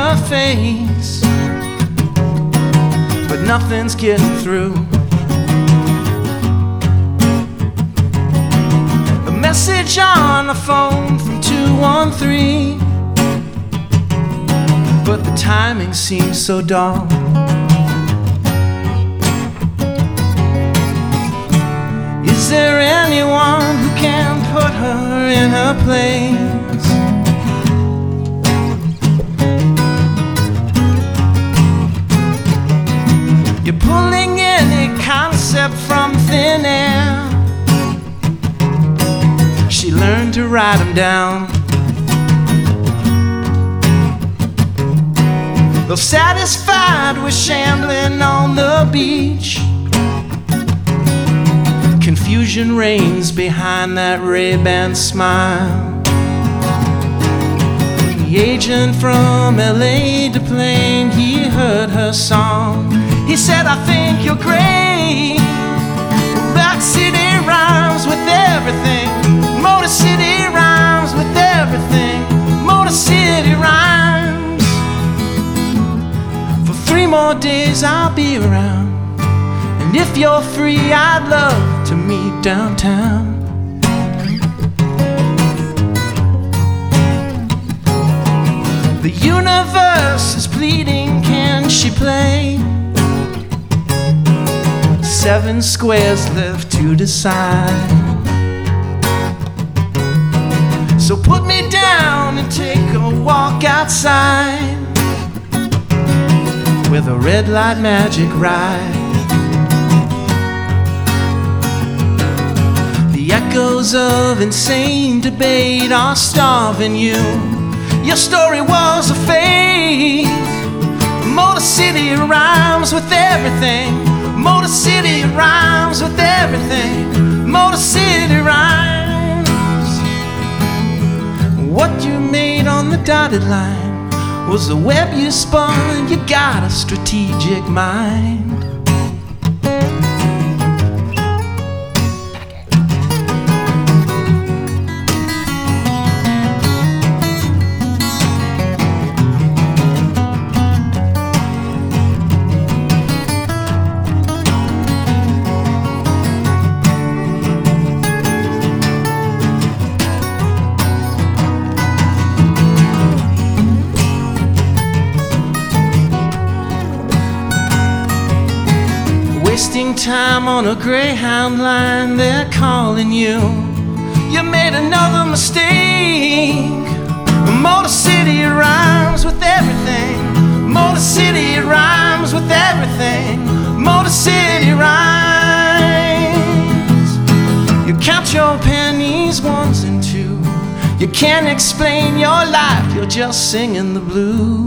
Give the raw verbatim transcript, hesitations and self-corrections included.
her face, but nothing's getting through. A message on the phone from two one three, but the timing seems so dull. Is there anyone who can put her in her place? You're pulling any concept from thin air. She learned to write them down. Though satisfied with shambling on the beach, confusion reigns behind that Ray-Ban smile. The agent from L A deplaned, he heard her song. He said, I think you're great. That city rhymes with everything. Motor City rhymes with everything. Motor City rhymes. For three more days I'll be around, and if you're free, I'd love to meet downtown. The universe is pleading, can she play? Seven squares left to decide. So put me down and take a walk outside with a red light magic ride. The echoes of insane debate are starving you. Your story was a fake. Motor City rhymes with everything. Motor City rhymes with everything. Motor City rhymes. What you made on the dotted line was the web you spun. You got a strategic mind. Wasting time on a Greyhound line, they're calling you. You made another mistake. Motor City rhymes with everything. Motor City rhymes with everything. Motor City rhymes. You count your pennies, ones and two. You can't explain your life, you're just singing the blues.